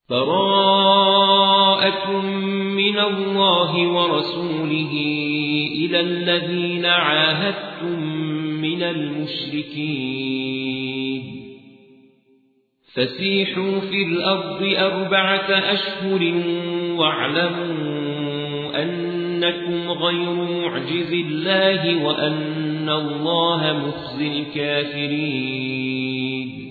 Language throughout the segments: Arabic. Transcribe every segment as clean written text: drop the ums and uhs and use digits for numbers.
براءة من الله ورسوله إلى الذين عاهدتم من المشركين فسيحوا في الأرض 4 أشهر واعلموا أنكم غير معجز الله وأن الله مخزي الكافرين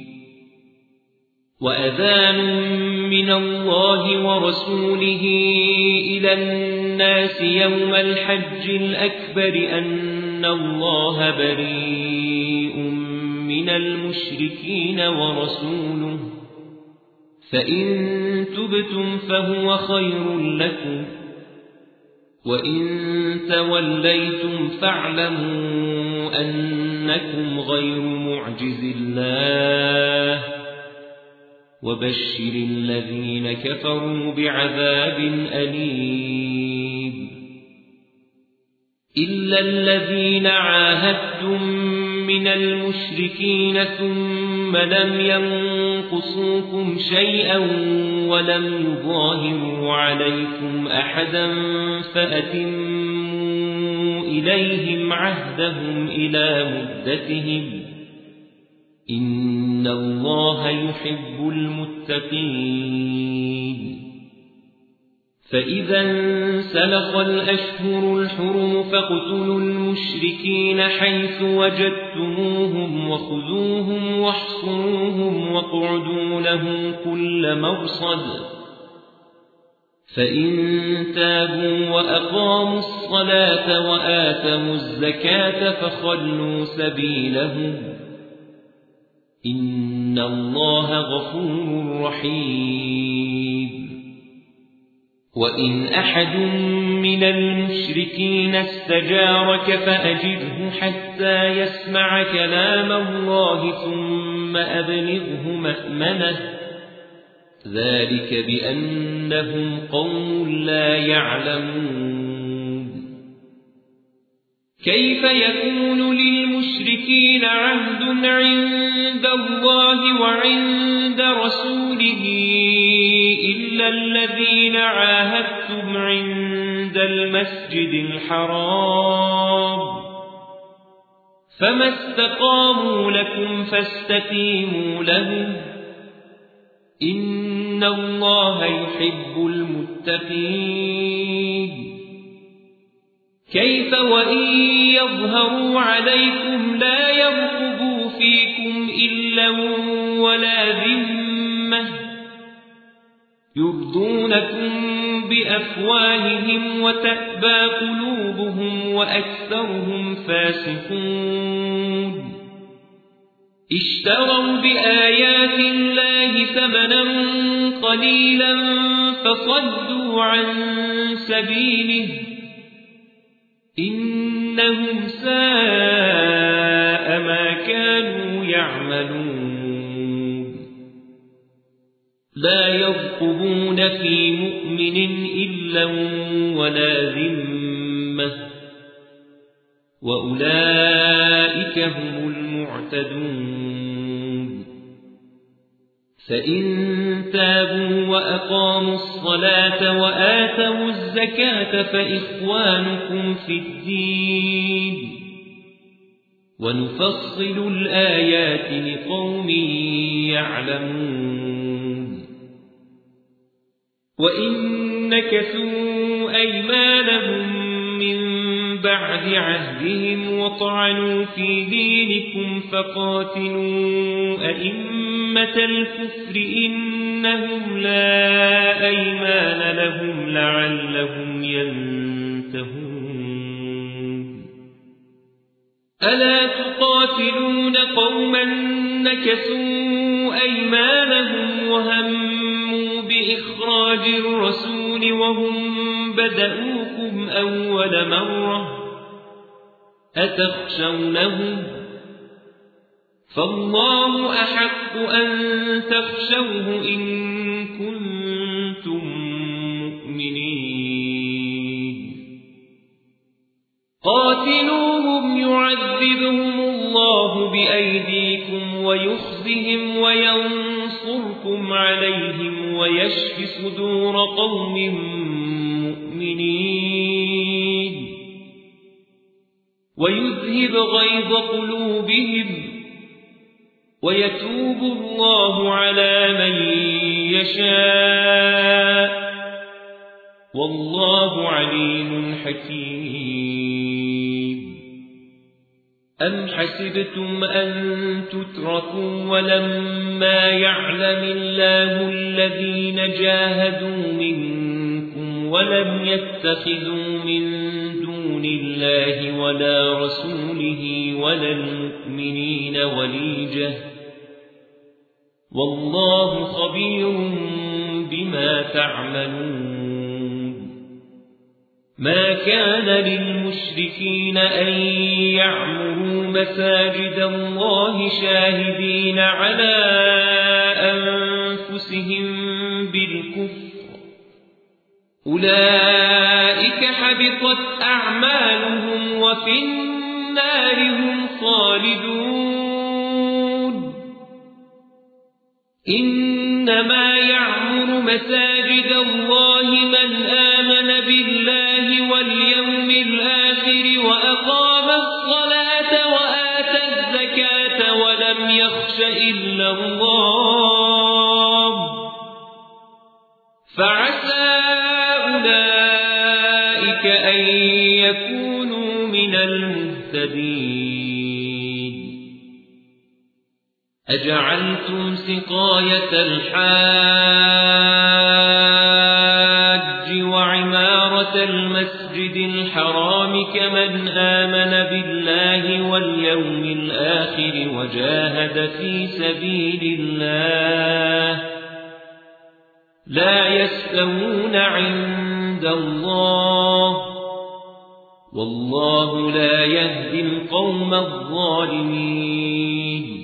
وأذان من الله ورسوله إلى الناس يوم الحج الأكبر أن الله بريء من المشركين ورسوله فإن تبتم فهو خير لكم وإن توليتم فاعلموا أنكم غير معجز الله وبشر الذين كفروا بعذاب أليم إلا الذين عاهدتم من المشركين ثم لم ينقصوكم شيئا ولم يظاهروا عليكم أحدا فأتموا إليهم عهدهم إلى مدتهم إن الله يحب المتقين فإذا انسلخ الأشهر الحرم فاقتلوا المشركين حيث وجدتموهم وخذوهم واحصروهم واقعدوا لهم كل مرصد فإن تابوا وأقاموا الصلاة وآتوا الزكاة فخلوا سبيلهم إن الله غفور رحيم وإن أحد من المشركين استجارك فأجره حتى يسمع كلام الله ثم أبلغه مأمنه ذلك بأنهم قوم لا يعلمون كيف يكون للمشركين عهد عند الله وعند رسوله إلا الذين عاهدتم عند المسجد الحرام فما استقاموا لكم فاستقيموا لهم إن الله يحب المتقين كيف وإن يظهروا عليكم لا يرقبوا فيكم إلا ولا ذمة يرضونكم بأفواههم وتأبى قلوبهم وأكثرهم فاسقون اشتروا بآيات الله ثمنا قليلا فصدوا عن سبيله إنهم ساء ما كانوا يعملون لا يرقبون في مؤمن إلا ولا ذمة وأولئك هم المعتدون فإن تابوا وأقاموا الصلاة وآتوا الزكاة فإخوانكم في الدين ونفصل الآيات لقوم يعلمون وإن نكثوا أيمانهم من بعد عهدهم وطعنوا في دينكم فقاتلوا أئمة الكفر إنهم لا أيمان لهم لعلهم ينتهون ألا تقاتلون قوما نكثوا أيمانهم وهموا بإخراج الرسول وهم بدأوكم أول مرة أتخشونهم فالله أحق أن تخشوه إن كنتم مؤمنين قاتلوهم يعذبهم الله بأيديكم ويخزهم وينصركم يتوب عليهم ويشف صدور قوم مؤمنين ويذهب غيظ قلوبهم ويتوب الله على من يشاء والله عليم حكيم. أم حسبتم أن تتركوا ولما يعلم الله الذين جاهدوا منكم ولم يتخذوا من دون الله ولا رسوله ولا المؤمنين وليجة والله خبير بما تعملون. ما كان للمشركين أن يعمروا مساجد الله شاهدين على أنفسهم بالكفر أولئك حبطت أعمالهم وفي النار هم خالدون. إنما يعمر مساجد الله من آمن بالله واليوم الآخر وأقام الصلاة وآتى الزكاة ولم يخش إلا الله فعسى أولئك أن يكونوا من المهتدين. أجعلتم سقاية الحاج وعمارة المسجد الحرام كمن آمن بالله واليوم الآخر وجاهد في سبيل الله لا يستوون عند الله والله لا يهدي القوم الظالمين.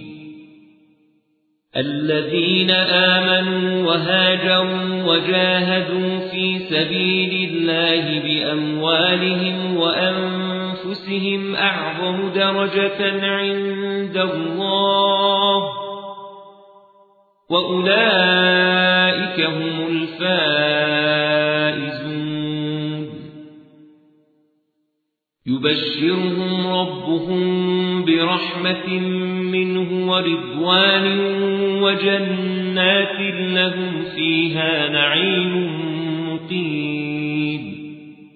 الذين آمنوا وهاجروا وجاهدوا في سبيل الله بأموالهم وأنفسهم أعظم درجة عند الله وأولئك هم الفائزون. يبشرهم ربهم برحمة منه ورضوان وجنات لهم فيها نعيم مقيم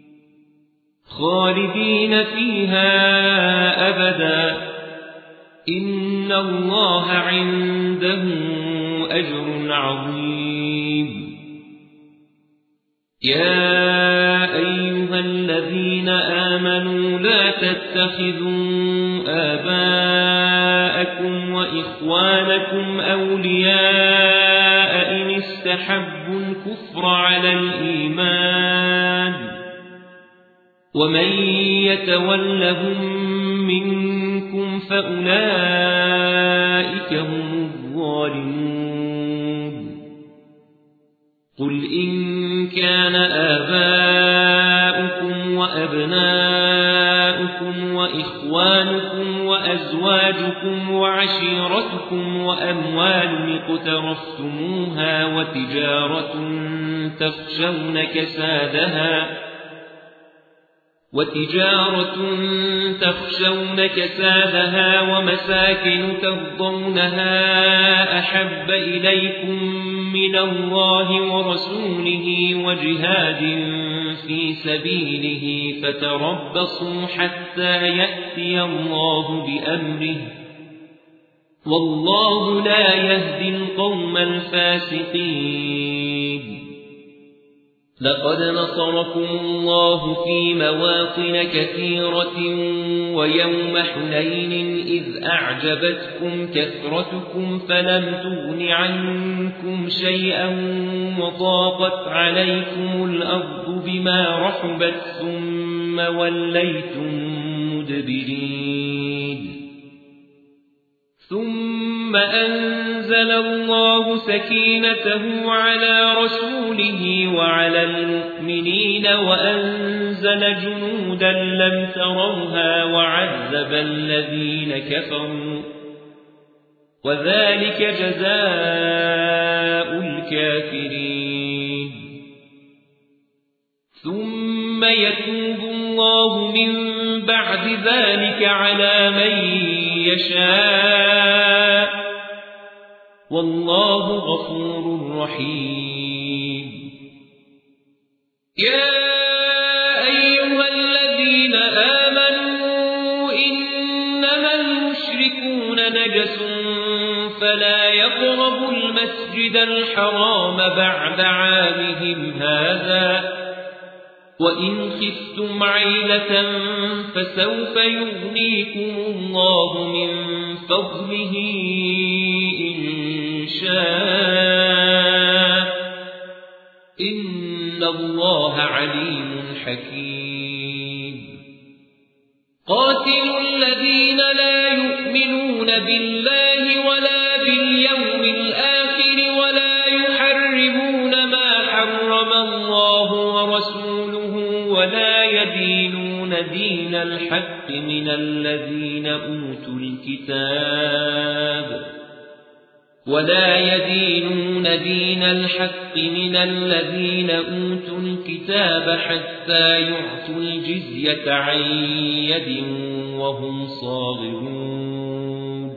خالدين فيها أبدا إن الله عنده أجر عظيم. يا أيها الذين آمنوا لا تتخذوا آباءكم وإخوانكم أولياء إن استحبوا الكفر على الإيمان ومن يتولهم منكم فأولئك هم الظالمون. قل إن كان آباؤكم وأبناؤكم وإخوانكم وأزواجكم وعشيرتكم وأموال اقترفتموها وتجارة تخشون كسادها ومساكن ترضونها أحب إليكم من الله ورسوله وجهاد في سبيله فتربصوا حتى يأتي الله بأمره والله لا يهدي القوم الفاسقين. لقد نصركم الله في مواطن كثيرة ويوم حنين إذ أعجبتكم كثرتكم فلم تغن عنكم شيئا وضاقت عليكم الأرض بما رحبت ثم وليتم مدبرين. ثم أنزل الله سكينته على رسوله وعلى المؤمنين وأنزل جنودا لم تروها وعذب الذين كفروا وذلك جزاء الكافرين. ثم يتوب الله من بعد ذلك على من يشاء والله غفور رحيم. يا أيها الذين آمنوا إنما المشركون نجس فلا يقربوا المسجد الحرام بعد عامهم هذا وإن خفتم عيلة فسوف يغنيكم الله من فضله إن شاء إن الله عليم حكيم. قاتلوا الذين لا يؤمنون بالله ولا باليوم الآخر ولا يحرمون ما حرم الله ورسوله ولا يدينون دين الحق من الذين أوتوا الكتاب حتى يعطوا الجزية عن يد وهم صاغرون.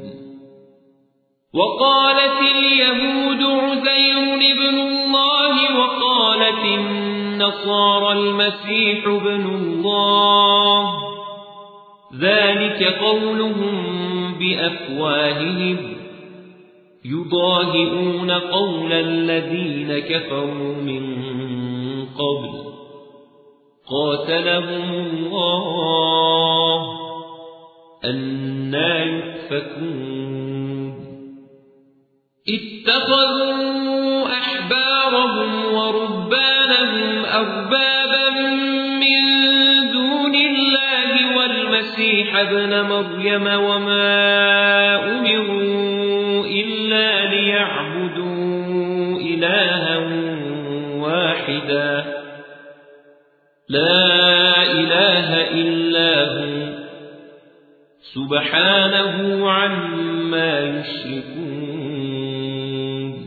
وقالت اليهود عزير ابن الله وقالت النصارى المسيح ابن الله ذلك قولهم بأفواههم يضاهئون قول الذين كفروا من قبل قاتلهم الله أنى يؤفكون. اتخذوا أحبارهم ورهبانهم أربابا من دون الله والمسيح ابن مريم وما أمروا إلا ليعبدوا إلها واحدا لا إله إلا هو سبحانه عما يشركون.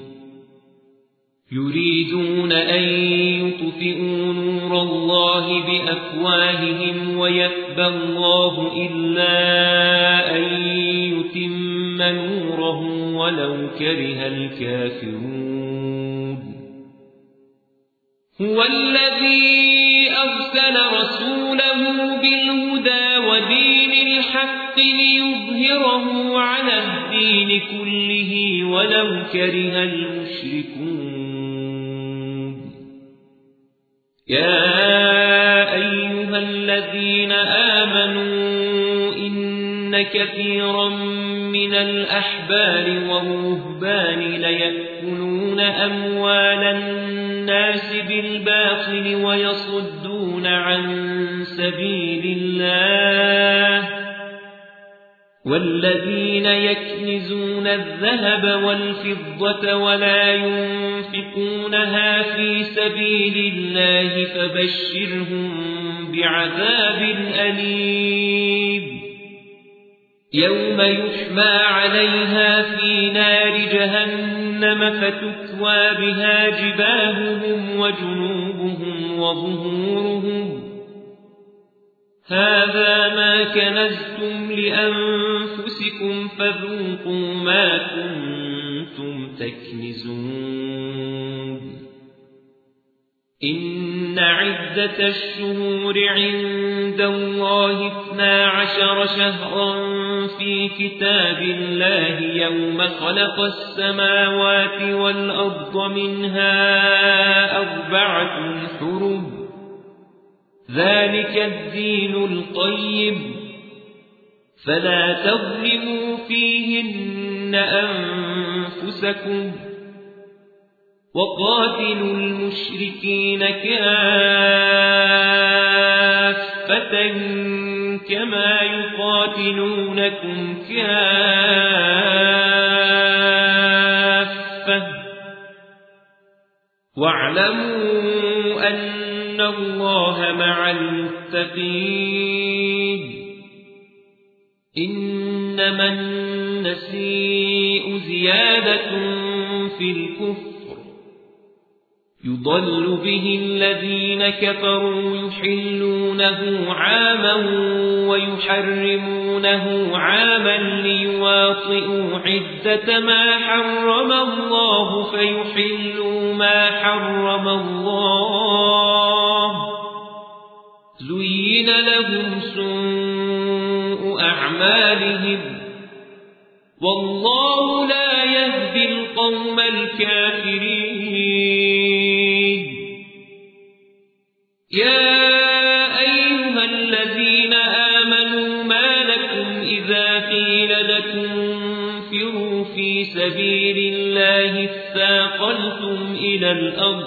يريدون أن يطفئوا نور الله بأفواههم ويأبى الله إلا أن يتم نوره ولو كره الكافرون. هو الذي أرسل رسوله بالهدى ودين الحق ليظهره على الدين كله ولو كره المشركون. يا أيها الذين آمنوا إن كثيرا من الأحبار والرهبان ليأكلون أموال الناس بالباطل ويصدون عن سبيل الله والذين يكنزون الذهب والفضة ولا ينفقونها في سبيل الله فبشرهم بعذاب أليم يوم يحمى عليها في نار جهنم فتكوى بها جباههم وجنوبهم وظهورهم هذا ما كنزتم لأنفسكم فذوقوا ما كنتم تكنزون. إن عدة الشهور عند الله 12 شهرا في كتاب الله يوم خلق السماوات والأرض منها 4 حرم ذلك الدين القيم فلا تظلموا فيهن أنفسكم وقاتلوا المشركين كافة كما يقاتلونكم كافة واعلموا أن الله مع المتقين. إنما النسيء زيادة في الكفر يضل به الذين كفروا يحلونه عاما ويحرمونه عاما ليواطئوا عدة ما حرم الله فيحلوا ما حرم الله زين لهم سوء أعمالهم والله لا يهدي القوم الكافرين يا أيها الذين آمنوا ما لكم إذا قيل لكم انفروا في سبيل الله اثاقلتم إلى الأرض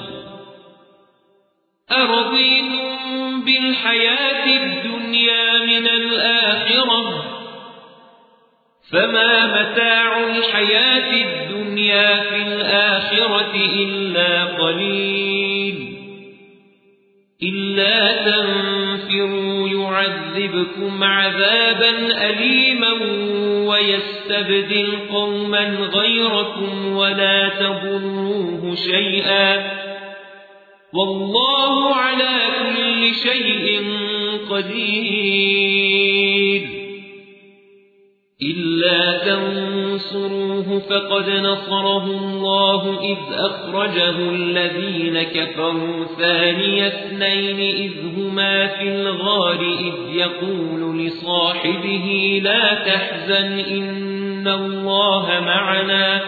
أرضيتم بالحياة الدنيا من الآخرة فما متاع الحياة الدنيا في الآخرة إلا قليل إلا تنفروا يعذبكم عذابا أليما ويستبدل قوما غيركم ولا تضروه شيئا والله على كل شيء قدير إلا تنصروه فقد نصره الله إذ أخرجه الذين كفروا ثاني اثنين إذ هما في الغار إذ يقول لصاحبه لا تحزن إن الله معنا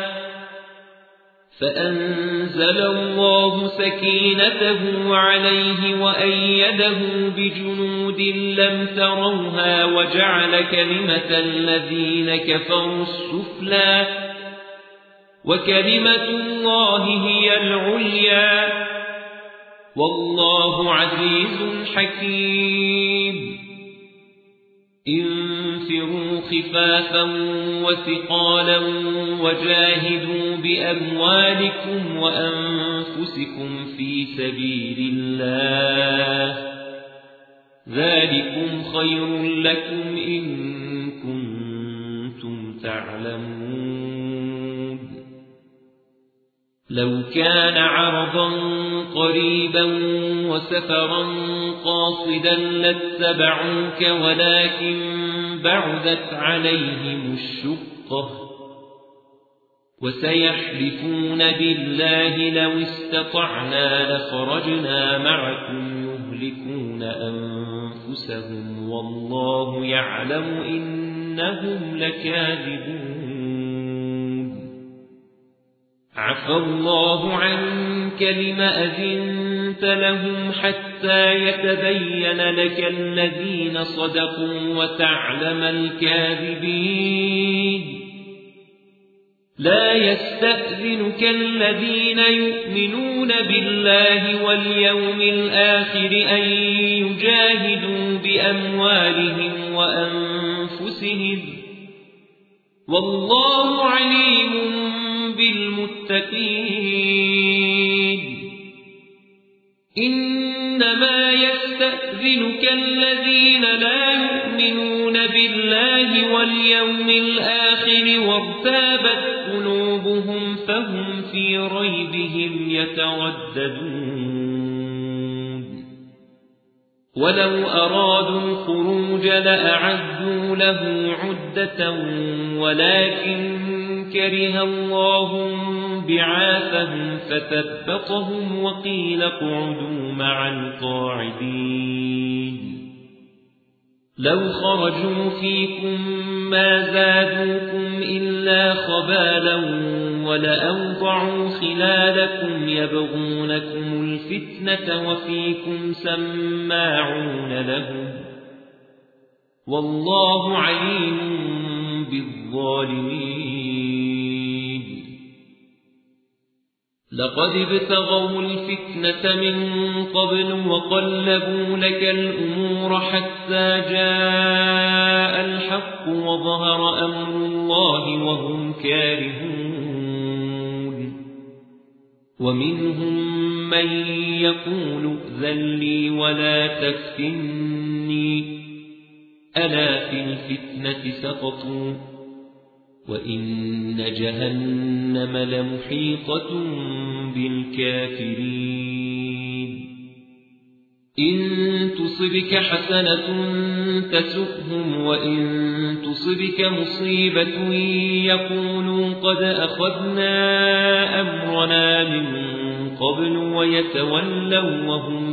فأنزل الله سكينته عليه وأيده بجنود لم تروها وجعل كلمة الذين كفروا السفلى وكلمة الله هي العليا والله عزيز حكيم انفروا خفافا وثقالا وجاهدوا بأموالكم وأنفسكم في سبيل الله ذلكم خير لكم إن كنتم تعلمون لو كان عرضا قريبا وسفرا قاصدا لاتبعوك ولكن بعدت عليهم الشقة وسيحلفون بالله لو استطعنا لخرجنا معكم يهلكون أنفسهم والله يعلم إنهم لكاذبون عفى الله عنك لم أذنت لهم حتى يتبين لك الذين صدقوا وتعلم الكاذبين لا يستأذنك الذين يؤمنون بالله واليوم الآخر أن يجاهدوا بأموالهم وأنفسهم والله عليم بالمتقين إنما يستأذنك الذين لا يؤمنون بالله واليوم الآخر وارتابت قلوبهم فهم في ريبهم يترددون ولو أرادوا الخروج لأعدوا له عدة ولكن كره الله بعاثهم فثبطهم وقيل اقعدوا مع القاعدين لو خرجوا فيكم ما زادوكم إلا خبالا ولأوضعوا خلالكم يبغونكم الفتنة وفيكم سماعون لهم والله عليم بالظالمين لقد ابتغوا الفتنة من قبل وقلبوا لك الأمور حتى جاء الحق وظهر أمر الله وهم كارهون ومنهم من يقول ائذن لي ولا تفتني ألا في الفتنة سقطوا وإن جهنم لمحيطة بالكافرين إن تصبك حسنة تسؤهم وإن تصبك مصيبة يقولوا قد أخذنا أمرنا من قبل ويتولوا وهم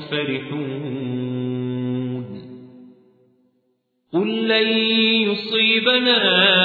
فرحون قل لن يصيبنا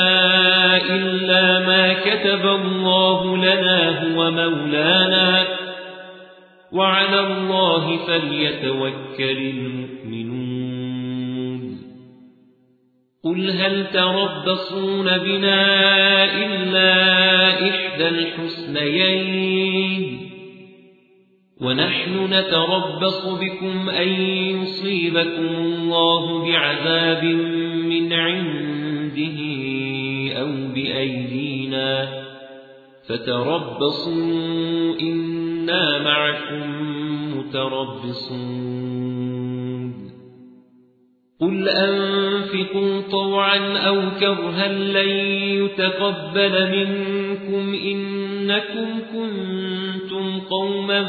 إلا ما كتب الله لنا هو مولانا وعلى الله فليتوكل المؤمنون قل هل تربصون بنا إلا إحدى الحسنيين ونحن نتربص بكم أن يصيبكم الله بعذاب من عنده أو بأيدينا فتربصوا إنا معكم متربصون قل أنفقوا طوعا أو كرها لن يتقبل منكم إنكم كنتم قوما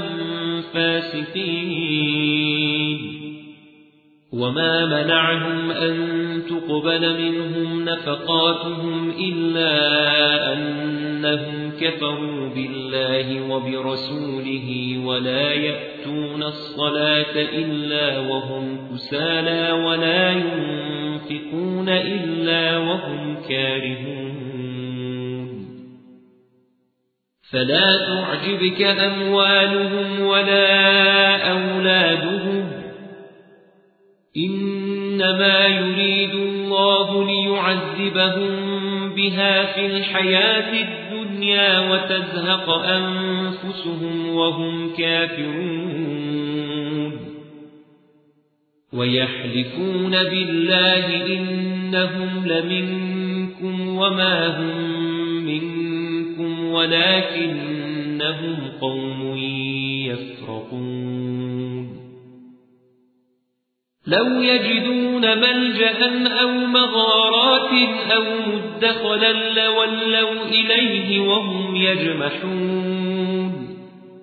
فاسقين وما منعهم أن تقبل منهم نفقاتهم إلا أنهم كفروا بالله وبرسوله ولا يأتون الصلاة إلا وهم كسالى ولا ينفقون إلا وهم كارهون فلا تعجبك أموالهم ولا أولادهم إنما يريد الله ليعذبهم بها في الحياة الدنيا وتزهق أنفسهم وهم كافرون ويحلفون بالله إنهم لمنكم وما هم منكم ولكنهم قوم يفرقون لو يجدون ملجأ أو مغارات أو مدخلا لولوا إليه وهم يجمحون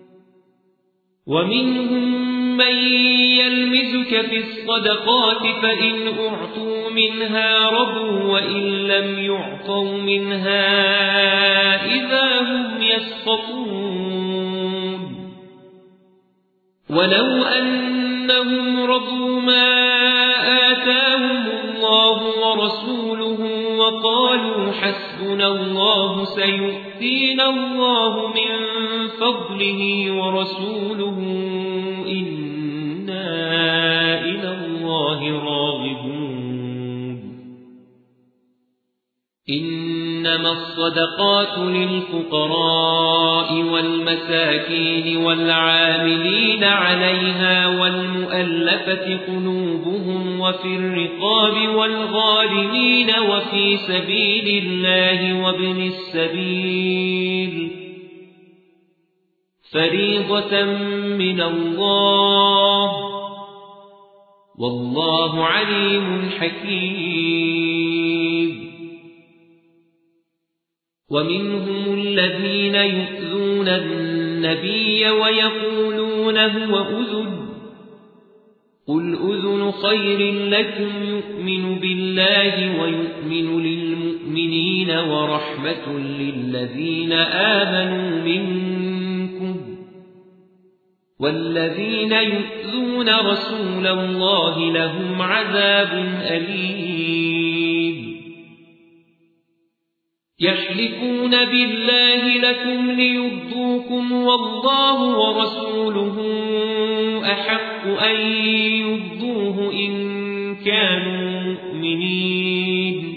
ومنهم من يلمزك في الصدقات فإن أعطوا منها رضوا وإن لم يعطوا منها إذا هم يسخطون ولو أنهم رضوا ما آتاهم الله ورسوله وقالوا حسبنا الله سيؤتينا الله من فضله ورسوله إنا إلى الله راغبون إنما الصدقات للفقراء والمساكين والعاملين عليها والمؤلفة قلوبهم وفي الرقاب والغارمين وفي سبيل الله وابن السبيل فريضة من الله والله عليم حكيم ومنهم الذين يؤذون النبي ويقولون هو أذن قل أذن خير لكم يؤمن بالله ويؤمن للمؤمنين ورحمة للذين آمنوا منكم والذين يؤذون رسول الله لهم عذاب أليم يحلفون بالله لكم ليرضوكم والله ورسوله أحق أن يرضوه إن كانوا مؤمنين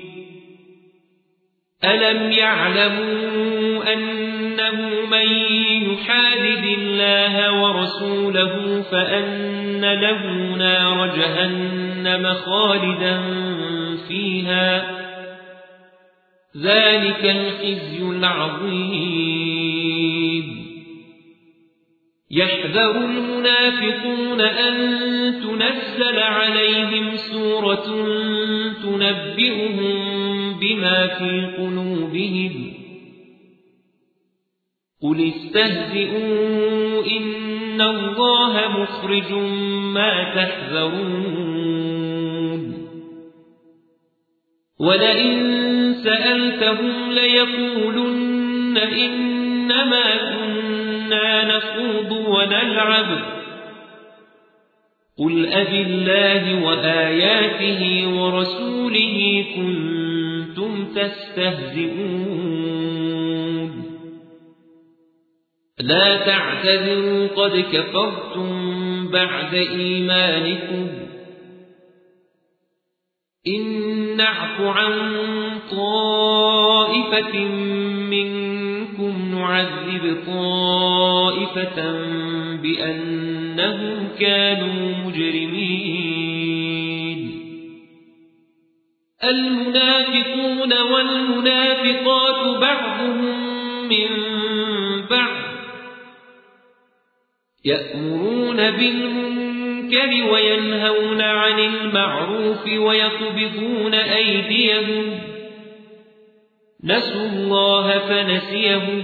ألم يعلموا أنه من يحادد الله ورسوله فأن له نار جهنم خالدا فيها ذلك الخزي العظيم يحذر المنافقون أن تنزل عليهم سورة تنبئهم بما في قلوبهم قل استهزئوا إن الله مخرج ما تحذرون ولئن سألتهم ليقولن إنما كنا نخوض ونلعب قل أبالله وآياته ورسوله كنتم تستهزئون لا تعتذروا قد كفرتم بعد إيمانكم إن نعف عن طائفة منكم نعذب طائفة بأنهم كانوا مجرمين المنافقون والمنافقات بعضهم من بعض يأمرون بالمنكر وينهون عن المعروف ويقبضون أيديهم نسوا الله فنسيهم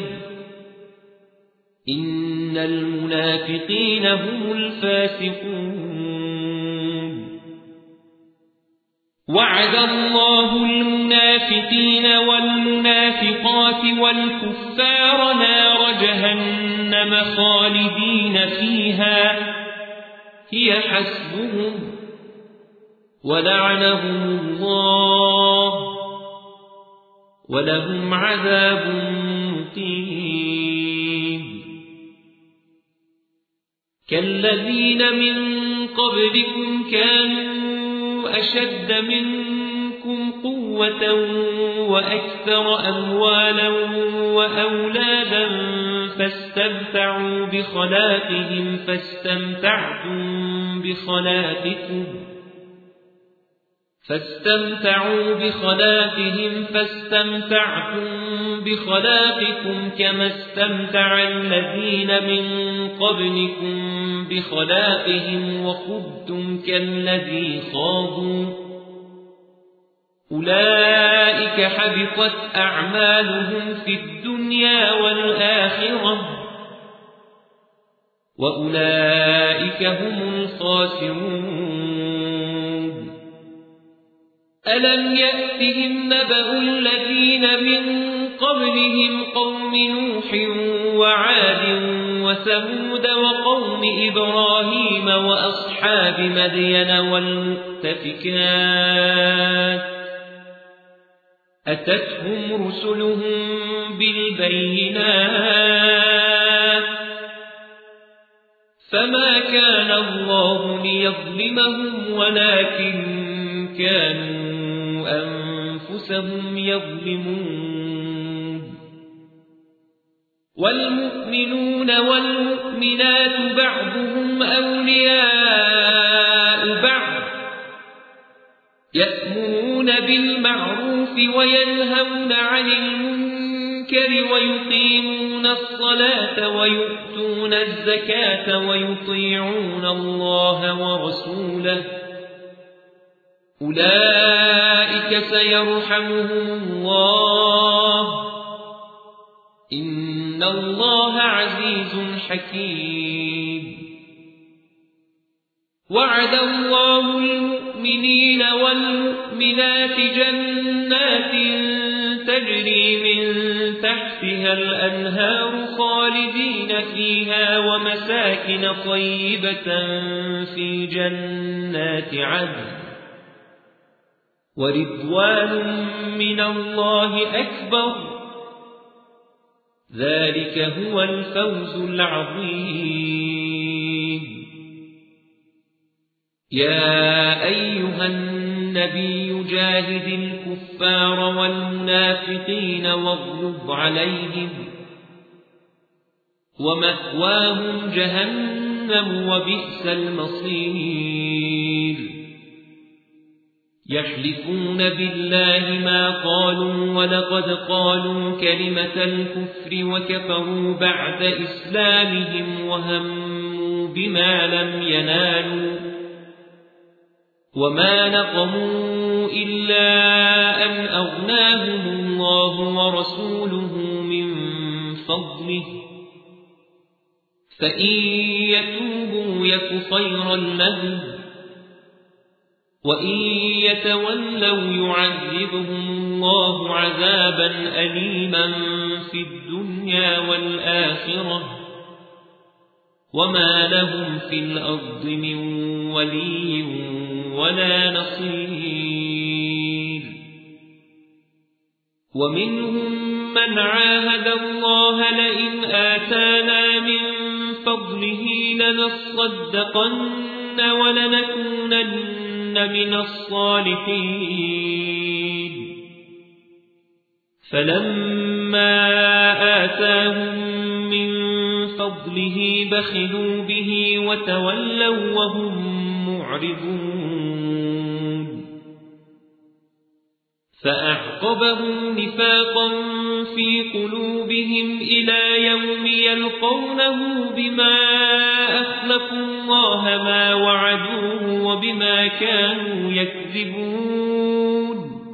إن المنافقين هم الفاسقون وعد الله المنافقين والمنافقات والكفار نار جهنم خالدين فيها هي حسبهم ولعنهم الله ولهم عذاب مقيم كالذين من قبلكم كانوا أشد منكم قوة وأكثر أموالا وأولادا فاستمتعوا بخلاقهم فاستمتعتم بخلاقكم كما استمتع الذين من قبلكم بخلاقهم وخضتم كالذي خاضوا أولئك حبطت أعمالهم في الدنيا والآخرة وأولئك هم الخاسرون ألم يأتهم نبأ الذين من قبلهم قوم نوح وعاد وثمود وقوم إبراهيم وأصحاب مدين والمؤتفكات أتتهم رسلهم بالبينات فما كان الله ليظلمهم ولكن كانوا أنفسهم يظلمون والمؤمنون والمؤمنات بعضهم أولياء بعض يأمرون بالمعروف وينهون عن المنكر ويقيمون الصلاة ويؤتون الزكاة ويطيعون الله ورسوله أولئك سيرحمهم الله إن الله عزيز حكيم وعد الله المؤمنين والمؤمنات جنات تجري من تحتها الأنهار خالدين فيها ومساكن طيبة في جنات عدن ورضوان من الله أكبر ذلك هو الفوز العظيم يا أيها النبي جاهد الكفار والمنافقين واغلظ عليهم ومأواهم جهنم وبئس المصير يحلفون بالله ما قالوا ولقد قالوا كلمة الكفر وكفروا بعد إسلامهم وهموا بما لم ينالوا وما نقموا إلا أن أغناهم الله ورسوله من فضله فإن يتوبوا يك خيرا لهم وإن يتولوا يعذبهم الله عذابا أليما في الدنيا والآخرة وما لهم في الأرض من ولي ولا نصير ومنهم من عاهد الله لئن آتانا من فضله لنصدقن ولنكونن من الصالحين فلما آتاهم من فضله بخلوا به وتولوا وهم معرضون فأعقبهم نفاقا في قلوبهم إلى يوم يلقونه بما أخلفوا الله ما وعدوه وبما كانوا يكذبون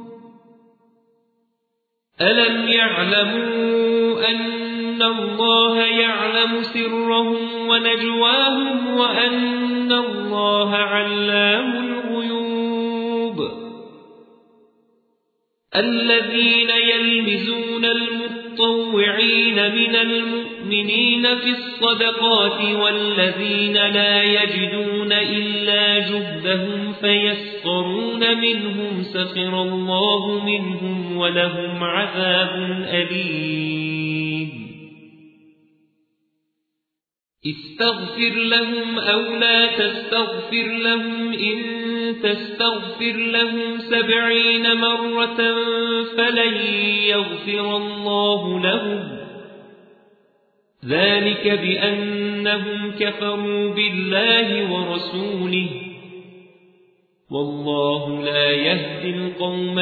ألم يعلموا أن الله يعلم سرهم ونجواهم وأن الله علام الغيوب الذين يلمزون المتطوعين من المؤمنين في الصدقات والذين لا يجدون إلا جهدهم فيسخرون منهم سخر الله منهم ولهم عذاب أليم استغفر لهم أو لا تستغفر لهم إن تستغفر لهم 70 مرة فلن يغفر الله لهم ذلك بأنهم كفروا بالله ورسوله والله لا يهدي القوم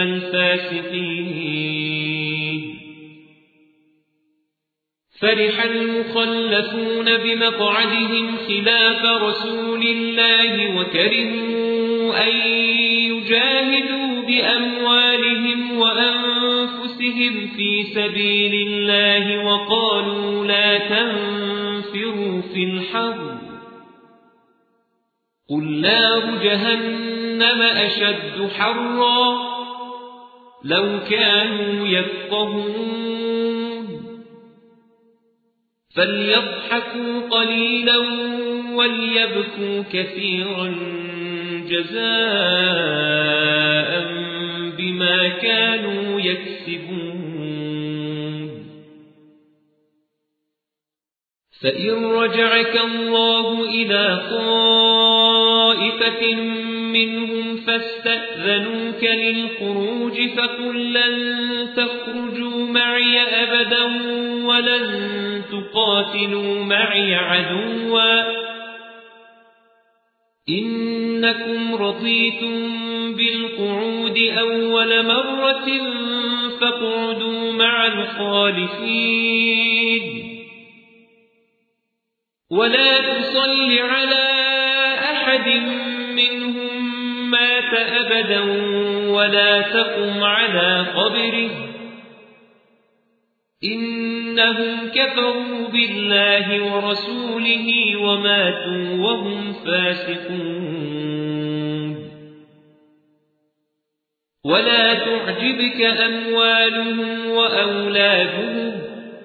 الفاسقين فرح المخلفون بمقعدهم خلاف رسول الله وكرهوا أن يجاهدوا بأموالهم وأنفسهم في سبيل الله وقالوا لا تنفروا في الحر قل نار جهنم أشد حرا لو كانوا يفقهون فليضحكوا قليلا وليبكوا كثيرا جزاء بما كانوا يكسبون فإن رجعك الله إلى طائفة منهم فاستأذنوك للخروج فقل لن تخرجوا معي أبدا ولن تقاتلوا معي عدوا إنكم رضيتم بالقعود أول مرة فاقعدوا مع الخالفين ولا تصل على أحد منهم مات أبدا ولا تقم على قبره إنهم كفروا بالله ورسوله وماتوا وهم فاسقون ولا تعجبك أموالهم وأولادهم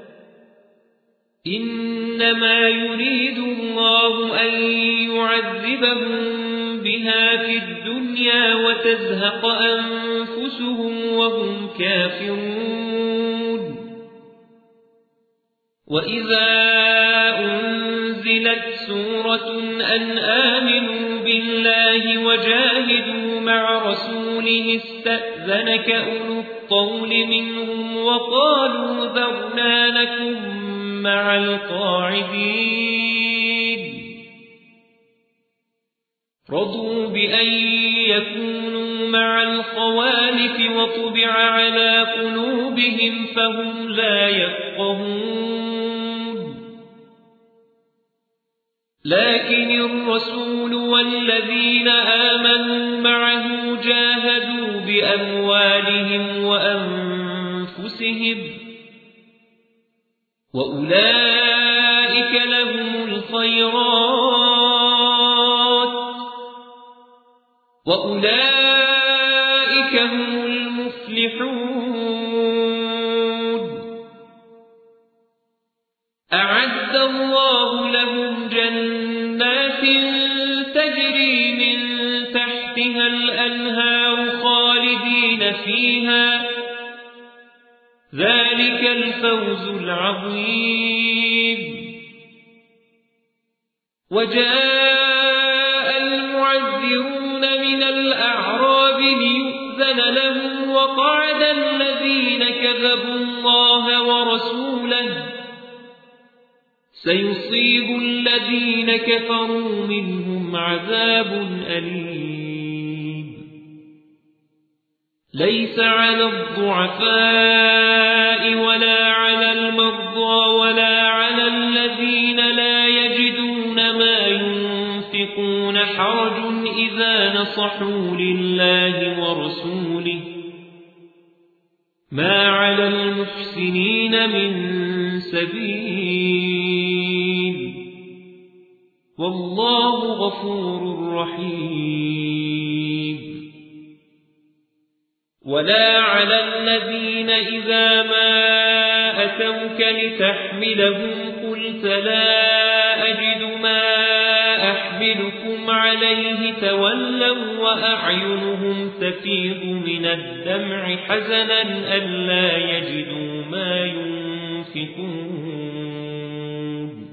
إنما يريد الله أن يعذبهم بها في الدنيا وتزهق أنفسهم وهم كافرون وإذا أنزلت سورة أن آمنوا بالله وجاهدوا مع رسوله استأذنك أولو الطول منهم وقالوا ذرنا لكم مع القاعدين رضوا بأن يكونوا مع الخوالف وطبع على قلوبهم فهم لا يفقهون لكن الرسول والذين آمنوا معه جاهدوا بأموالهم وأنفسهم وأولئك لهم الخيرات وأولئك هم المفلحون أعد الله لهم جنات تجري من تحتها الأنهار خالدين فيها ذلك الفوز العظيم وجاء المعذرون من الأعراب ليؤذن لهم وقعد الذين كذبوا الله ورسوله سيصيب الذين كفروا منهم عذاب أليم ليس على الضعفاء ولا على المرضى ولا على الذين لا يجدون ما ينفقون حرج إذا نصحوا لله ورسوله ما على المحسنين من سبيل والله غفور رحيم ولا على الذين إذا ما أتوك لتحملهم قلت لا أجد ما أحملكم عليه تولوا وأعينهم تفيض من الدمع حزنا ألا يجدوا ما ينفقون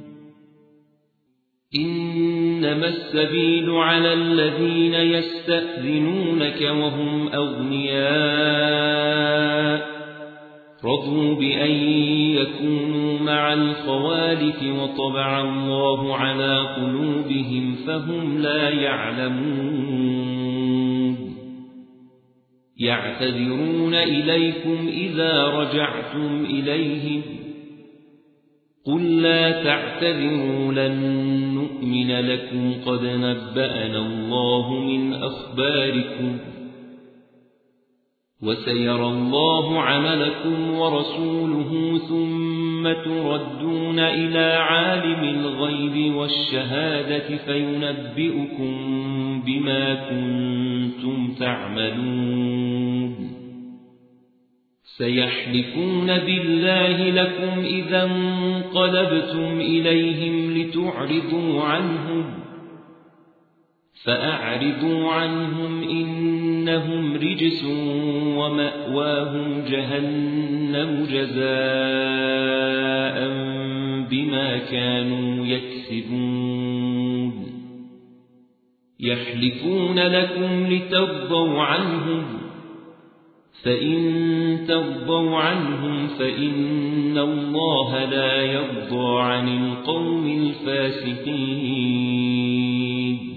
إنما السبيل على الذين يستأذنونك وهم أغنياء رضوا بأن يكونوا مع الخوالف وطبع الله على قلوبهم فهم لا يعلمون يعتذرون إليكم إذا رجعتم إليهم قل لا تعتذروا لن نؤمن لكم قد نبأنا الله من أخباركم وسيرى الله عملكم ورسوله ثم تردون إلى عالم الغيب والشهادة فينبئكم بما كنتم تعملون سيحلفون بالله لكم إذا انقلبتم إليهم لتعرضوا عنهم فأعرضوا عنهم إنهم رجس ومأواهم جهنم جزاء بما كانوا يكسبون يحلفون لكم لترضوا عنهم فإن ترضوا عنهم فإن الله لا يرضى عن القوم الفاسقين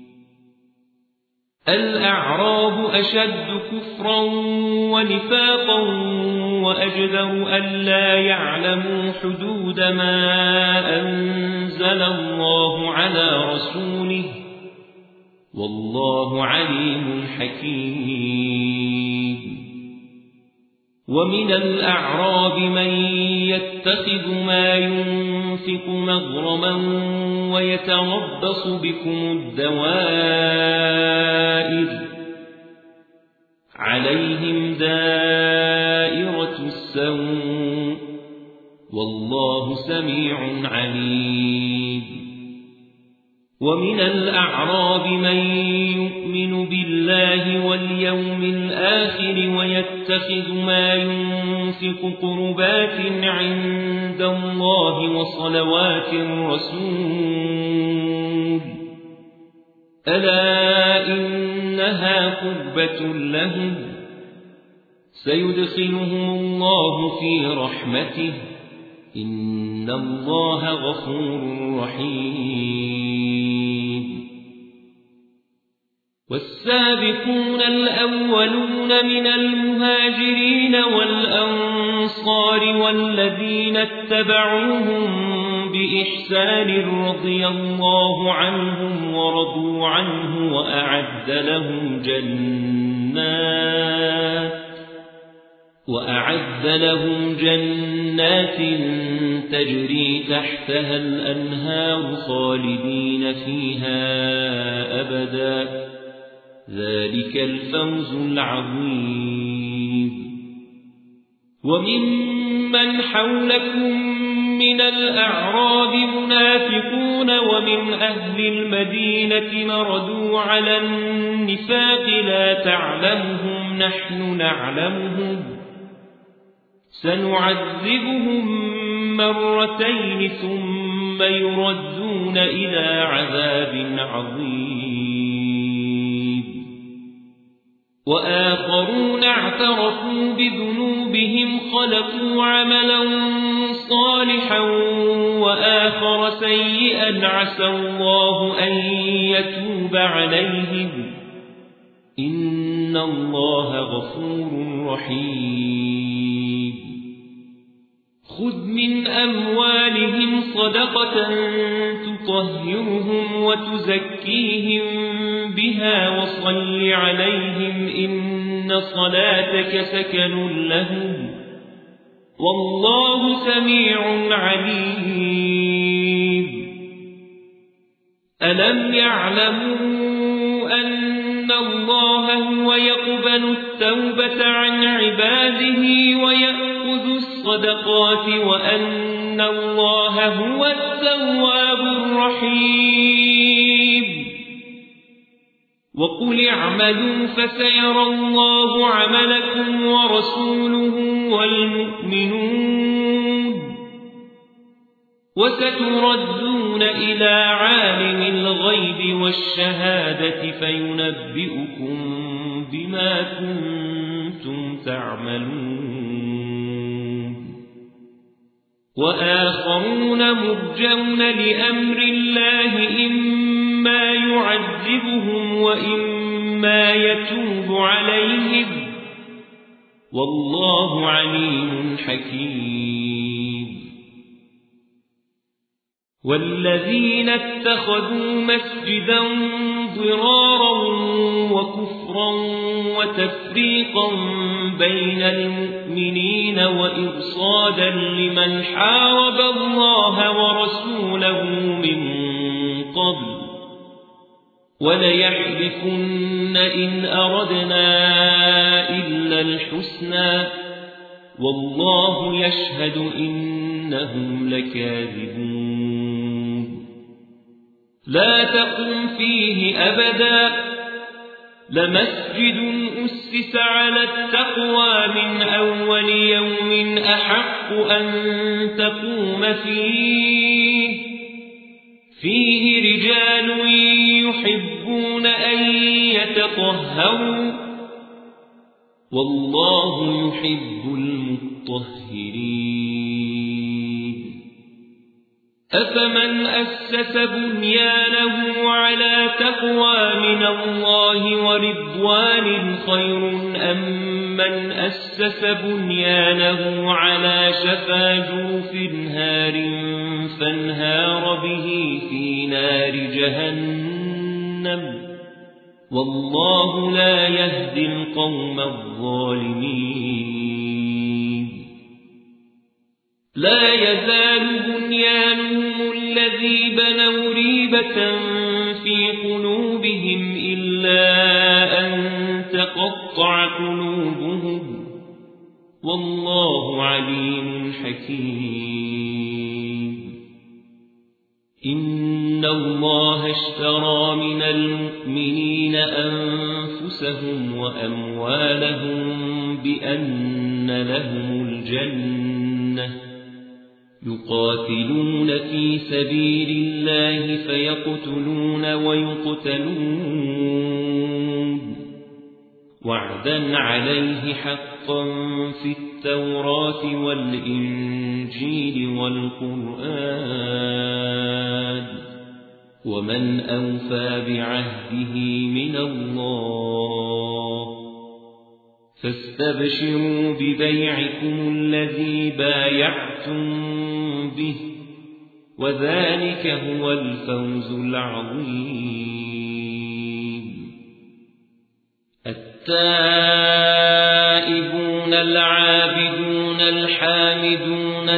الأعراب أشد كفرا ونفاقا وأجدر ألا يعلموا حدود ما أنزل الله على رسوله والله عليم حكيم ومن الأعراب من يتخذ ما ينفق مغرما ويتربص بكم الدوائر عليهم دائرة السوء والله سميع عليم ومن الأعراب من يؤمن بالله واليوم الآخر ويتخذ ما ينفق قربات عند الله وصلوات الرسول ألا إنها قربة لهم سيدخلهم الله في رحمته إن الله غفور رحيم والسابقون الأولون من المهاجرين والأنصار والذين اتبعوهم بإحسان رضي الله عنهم ورضوا عنه وأعد لهم جنات تجري تحتها الأنهار خالدين فيها أبدا ذلك الفوز العظيم. وممن حولكم من الأعراب منافقون ومن أهل المدينة مردوا على النفاق لا تعلمهم نحن نعلمهم سنعذبهم مرتين ثم يردون إلى عذاب عظيم. وآخرون اعترفوا بذنوبهم خلقوا عملا صالحا وآخر سيئا عسى الله أن يتوب عليهم إن الله غفور رحيم. خذ من أموالهم صدقة تطهرهم وتزكيهم بها وصل عليهم إن صلاتك سكن لهم والله سميع عليم. ألم يعلموا أن الله هو يقبل التوبة عن عباده ويأخذ الصدقات وأن الله هو التواب الرحيم. وقل اعملوا فسيرى الله عملكم ورسوله والمؤمنون وستردون إلى عالم الغيب والشهادة فينبئكم بما كنتم تعملون. وآخرون مرجون لأمر الله إما يعذبهم وإما يتوب عليهم والله عليم حكيم. والذين اتخذوا مسجدا ضرارا وكفرا وتفريقا بين المؤمنين وإرصادا لمن حارب الله ورسوله من قبل وليحلفن إن أردنا إلا الحسنى والله يشهد إنهم لكاذبون. لا تقم فيه أبدا لمسجد أسس على التقوى من أول يوم أحق أن تقوم فيه رجال يحبون أن يتطهروا والله يحب المطهرين. أفمن أسس بنيانه على تقوى من الله ورضوان خير أم من أسس بنيانه على شفا جرف هار فانهار به في نار جهنم والله لا يهدي القوم الظالمين. لا يزال بنيانهم الذي بنوا ريبة في قلوبهم إلا أن تقطع قلوبهم والله عليم حكيم. إن الله اشترى من المؤمنين أنفسهم وأموالهم بأن لهم الجنة يقاتلون في سبيل الله فيقتلون ويقتلون وعدا عليه حقا في التوراة والإنجيل والقرآن ومن أوفى بعهده من الله فاستبشروا ببيعكم الذي بايعتم به وذلك هو الفوز العظيم. التائبون العابدون الحامدون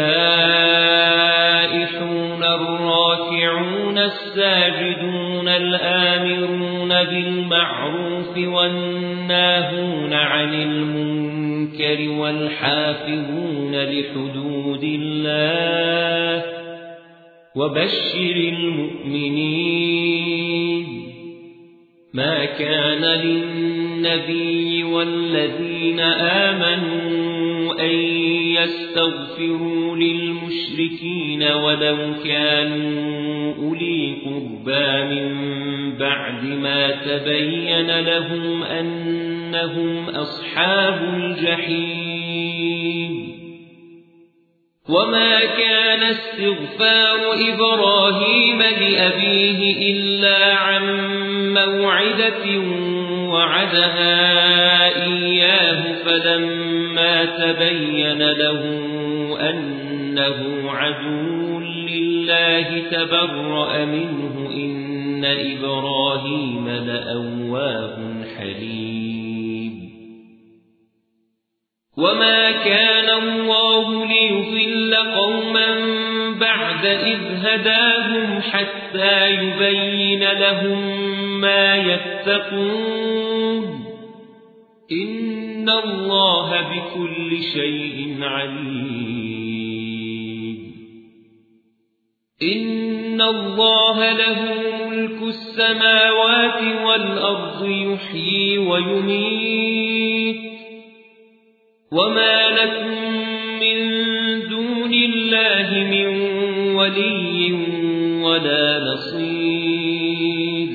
السائحون الراكعون الساجدون الآمرون بالمعروف والناهون عن المنكر والحافظون لحدود الله وبشر المؤمنين. ما كان للنبي والذين آمنوا أن يستغفروا للمشركين ولو كانوا أولي قربى من بعد ما تبين لهم أنهم أصحاب الجحيم. وما كان استغفار إبراهيم لأبيه إلا عن موعدة وعدها إياه فلما تبين له أنه عدو لله تبرأ منه إن إبراهيم لأواه حليم. وما كان الله ليضل قوما بعد إذ هداهم حتى يبين لهم ما يتقون إن الله بكل شيء عليم. إن الله له ملك السماوات والأرض يحيي ويميت وما لكم من دون الله من ولي ولا نصير.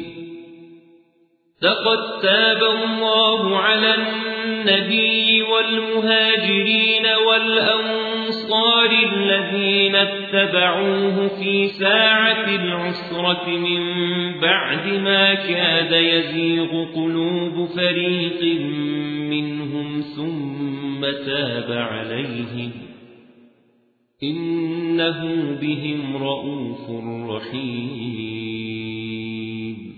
لقد تاب الله على النبي والمهاجرين والأنصار الذين اتبعوه في ساعة العسرة من بعد ما كاد يزيغ قلوب فريق منهم ثم تاب عليهم إنه بهم رءوف رحيم.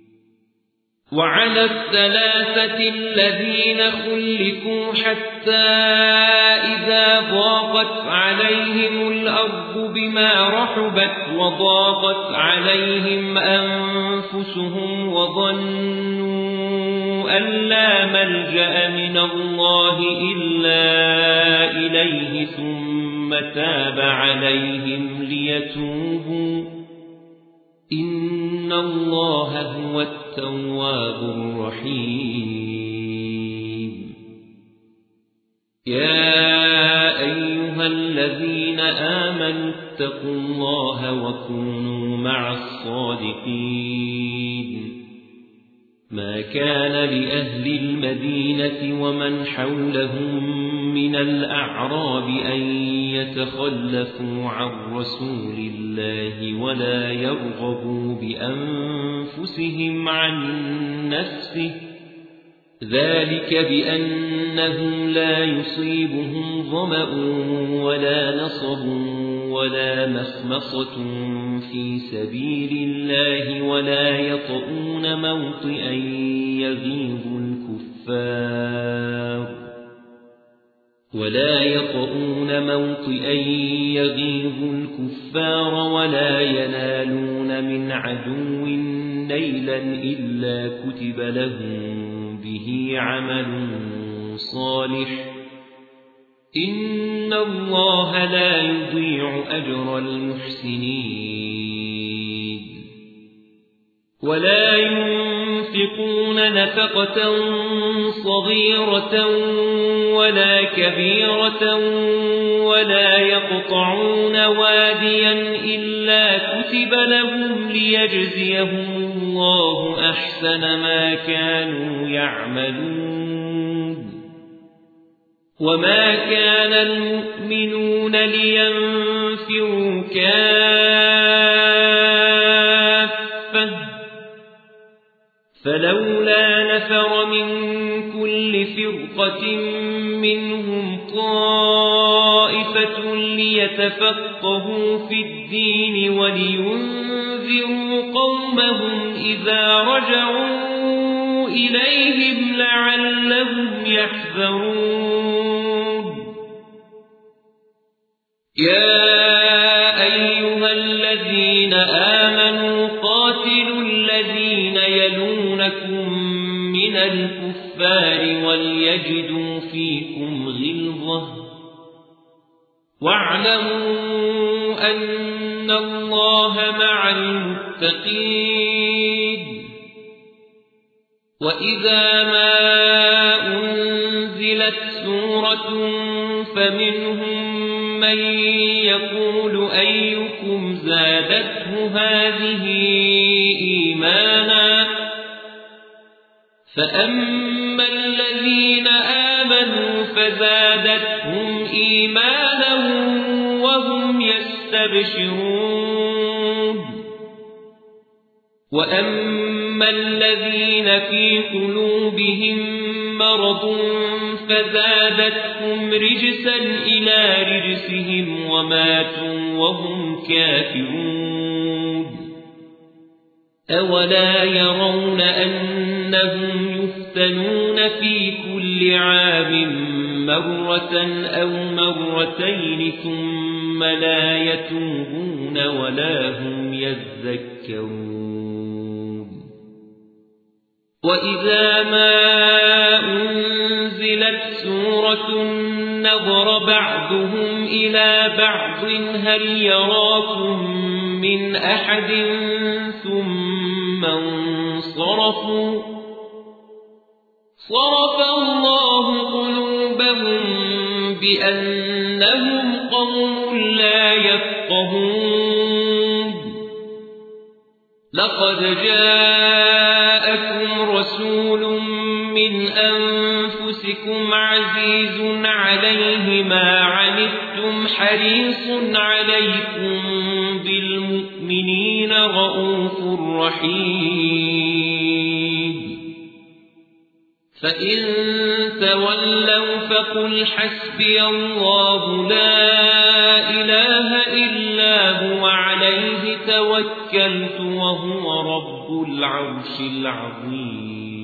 وعلى الثلاثة الذين خلفوا حتى إذا ضاقت عليهم الأرض بما رحبت وضاقت عليهم أنفسهم وظنوا أن لا ملجأ من الله إلا إليه ثم تاب عليهم ليتوبوا إن الله هو التواب الرحيم. يا أيها الذين آمنوا اتقوا الله وكونوا مع الصادقين. ما كان لأهل المدينة ومن حولهم من الأعراب أن يتخلفوا عن رسول الله ولا يرغبوا بأنفسهم عن نفسه ذلك بأنهم لا يصيبهم ظمأ ولا نصب ولا مخمصة في سبيل الله ولا يطؤون موطئا يغيظ الكفار ولا ينالون من عدو نيلا إلا كتب لهم به عمل صالح إن الله لا يضيع أجر المحسنين. ولا ينفقون نفقة صغيرة ولا كبيرة ولا يقطعون واديا إلا كتب لهم ليجزيهم الله أحسن ما كانوا يعملون. وما كان المؤمنون لينفروا كافة فلولا نفر من كل فرقة منهم طائفة ليتفقهوا في الدين ولينذروا قومهم إذا رجعوا إليهم لعلهم يحذرون يا أيها الذين آمنوا قاتلوا الذين يلونكم من الكفار وليجدوا فيكم غلظة واعلموا أن الله مع المتقين وإذا ما أنزلت سورة فمنهم من يقول أيكم زادته هذه إيمانا فأما الذين آمنوا فزادتهم إيمانا وهم يستبشرون وأما الذين في قلوبهم مرض فزادتهم رجسا إلى رجسهم وماتوا وهم كافرون أولا يرون أنهم يفتنون في كل عام مرة أو مرتين ثم لا يتوبون ولا هم يذكرون وإذا ما أنزلت سورة نظر بعضهم إلى بعض هل يراكم من أحد ثم انصرفوا صرف الله قلوبهم بأنهم قوم لا يفقهون لقد جاءكم رسول من أنفسكم عزيز عليه ما عنتم حريص عليكم بالمؤمنين رؤوف رحيم فإن تولوا فقل حسبي الله لا إله إلا هو عليه توكلت وهو رب العرش العظيم